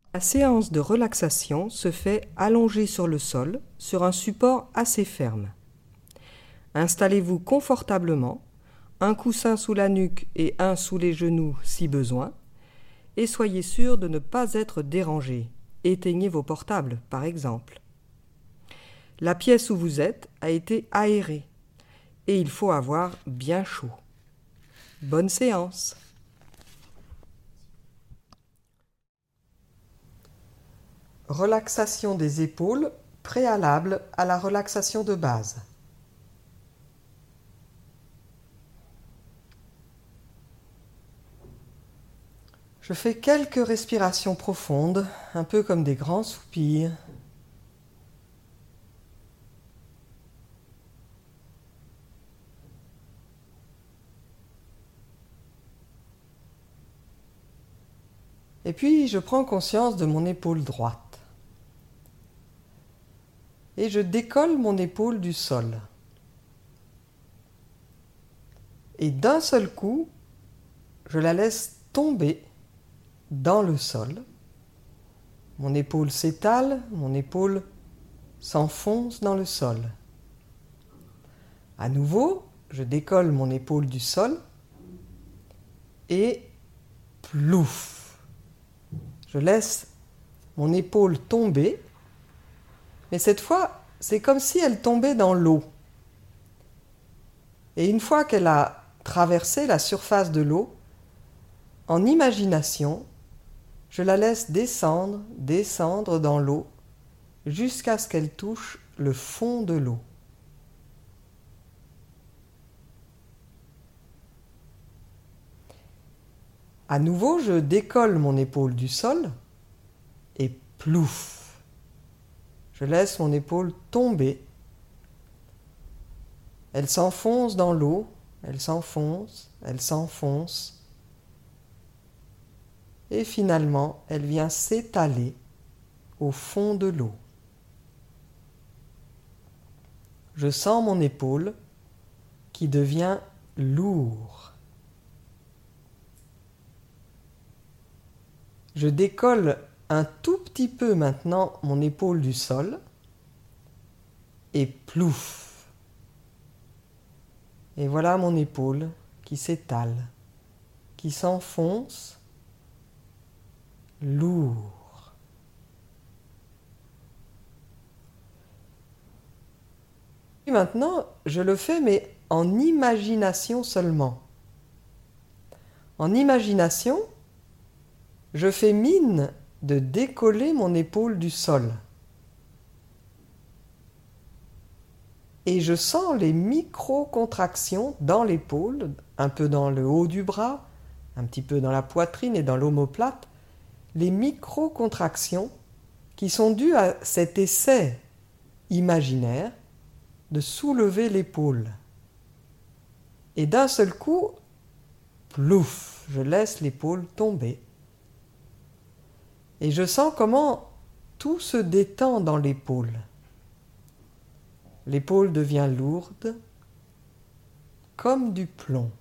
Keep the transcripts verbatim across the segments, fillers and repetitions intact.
La séance de relaxation se fait allongée sur le sol, sur un support assez ferme. Installez-vous confortablement, un coussin sous la nuque et un sous les genoux si besoin, et soyez sûr de ne pas être dérangé. Éteignez vos portables, par exemple. La pièce où vous êtes a été aérée et il faut avoir bien chaud. Bonne séance! Relaxation des épaules préalable à la relaxation de base. Je fais quelques respirations profondes, un peu comme des grands soupirs. Et puis je prends conscience de mon épaule droite. Et je décolle mon épaule du sol. Et d'un seul coup, je la laisse tomber dans le sol. Mon épaule s'étale, mon épaule s'enfonce dans le sol. À nouveau, je décolle mon épaule du sol et plouf! Je laisse mon épaule tomber, mais cette fois, c'est comme si elle tombait dans l'eau. Et une fois qu'elle a traversé la surface de l'eau, en imagination, je la laisse descendre, descendre dans l'eau, jusqu'à ce qu'elle touche le fond de l'eau. À nouveau, je décolle mon épaule du sol et plouf! Je laisse mon épaule tomber. Elle s'enfonce dans l'eau, elle s'enfonce, elle s'enfonce. Et finalement, elle vient s'étaler au fond de l'eau. Je sens mon épaule qui devient lourde. Je décolle un tout petit peu maintenant mon épaule du sol et plouf! Et voilà mon épaule qui s'étale, qui s'enfonce, lourd. Et maintenant, je le fais mais en imagination seulement. En imagination, je fais mine de décoller mon épaule du sol. Et je sens les micro-contractions dans l'épaule, un peu dans le haut du bras, un petit peu dans la poitrine et dans l'omoplate, les micro-contractions qui sont dues à cet essai imaginaire de soulever l'épaule. Et d'un seul coup, plouf, je laisse l'épaule tomber. Et je sens comment tout se détend dans l'épaule. L'épaule devient lourde, comme du plomb.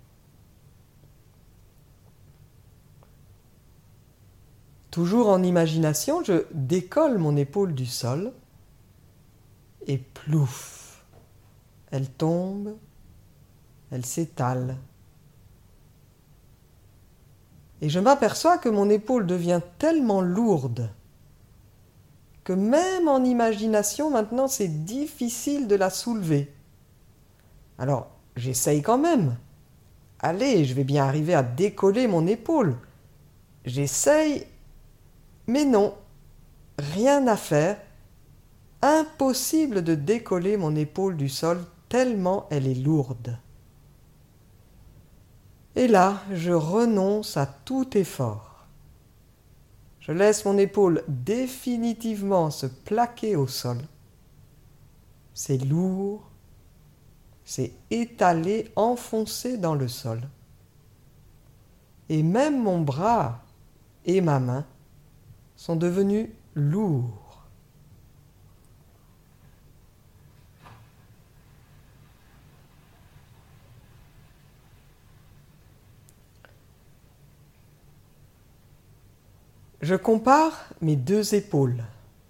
Toujours en imagination, je décolle mon épaule du sol et plouf, elle tombe, elle s'étale. Et je m'aperçois que mon épaule devient tellement lourde que même en imagination, maintenant, c'est difficile de la soulever. Alors, j'essaye quand même. Allez, je vais bien arriver à décoller mon épaule. J'essaye, mais non, rien à faire. Impossible de décoller mon épaule du sol tellement elle est lourde. Et là, je renonce à tout effort. Je laisse mon épaule définitivement se plaquer au sol. C'est lourd, c'est étalé, enfoncé dans le sol. Et même mon bras et ma main sont devenus lourds. Je compare mes deux épaules.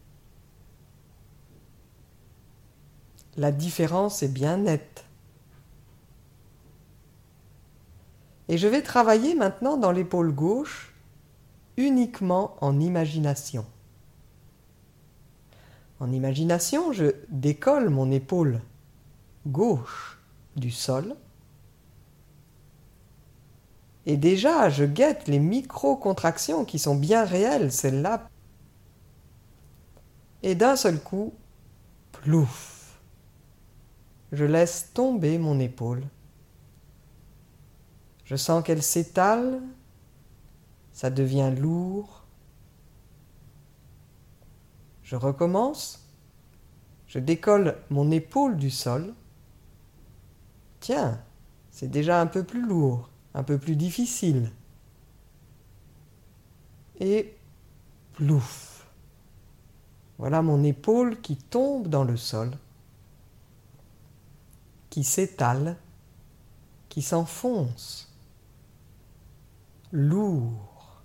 La différence est bien nette. Et je vais travailler maintenant dans l'épaule gauche uniquement en imagination. En imagination, je décolle mon épaule gauche du sol. Et déjà, je guette les micro-contractions qui sont bien réelles, celles-là. Et d'un seul coup, plouf, je laisse tomber mon épaule. Je sens qu'elle s'étale, ça devient lourd. Je recommence, je décolle mon épaule du sol. Tiens, c'est déjà un peu plus lourd, un peu plus difficile. Et plouf. Voilà mon épaule qui tombe dans le sol, qui s'étale, qui s'enfonce. Lourd.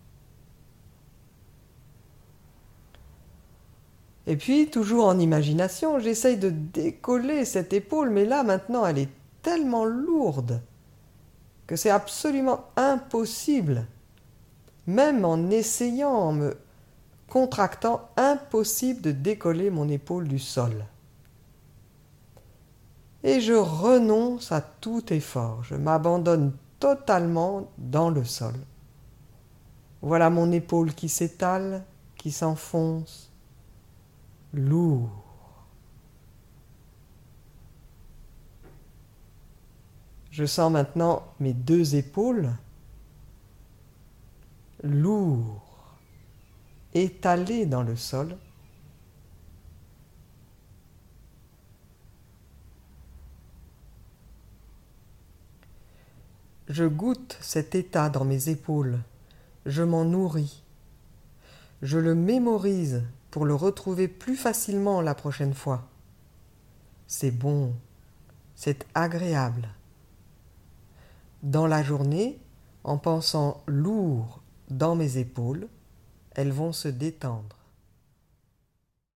Et puis, toujours en imagination, j'essaye de décoller cette épaule, mais là, maintenant, elle est tellement lourde que c'est absolument impossible, même en essayant, en me contractant, impossible de décoller mon épaule du sol. Et je renonce à tout effort, je m'abandonne totalement dans le sol. Voilà mon épaule qui s'étale, qui s'enfonce, lourd. Je sens maintenant mes deux épaules, lourds, étalées dans le sol. Je goûte cet état dans mes épaules, je m'en nourris. Je le mémorise pour le retrouver plus facilement la prochaine fois. C'est bon, c'est agréable. Dans la journée, en pensant lourd dans mes épaules, elles vont se détendre.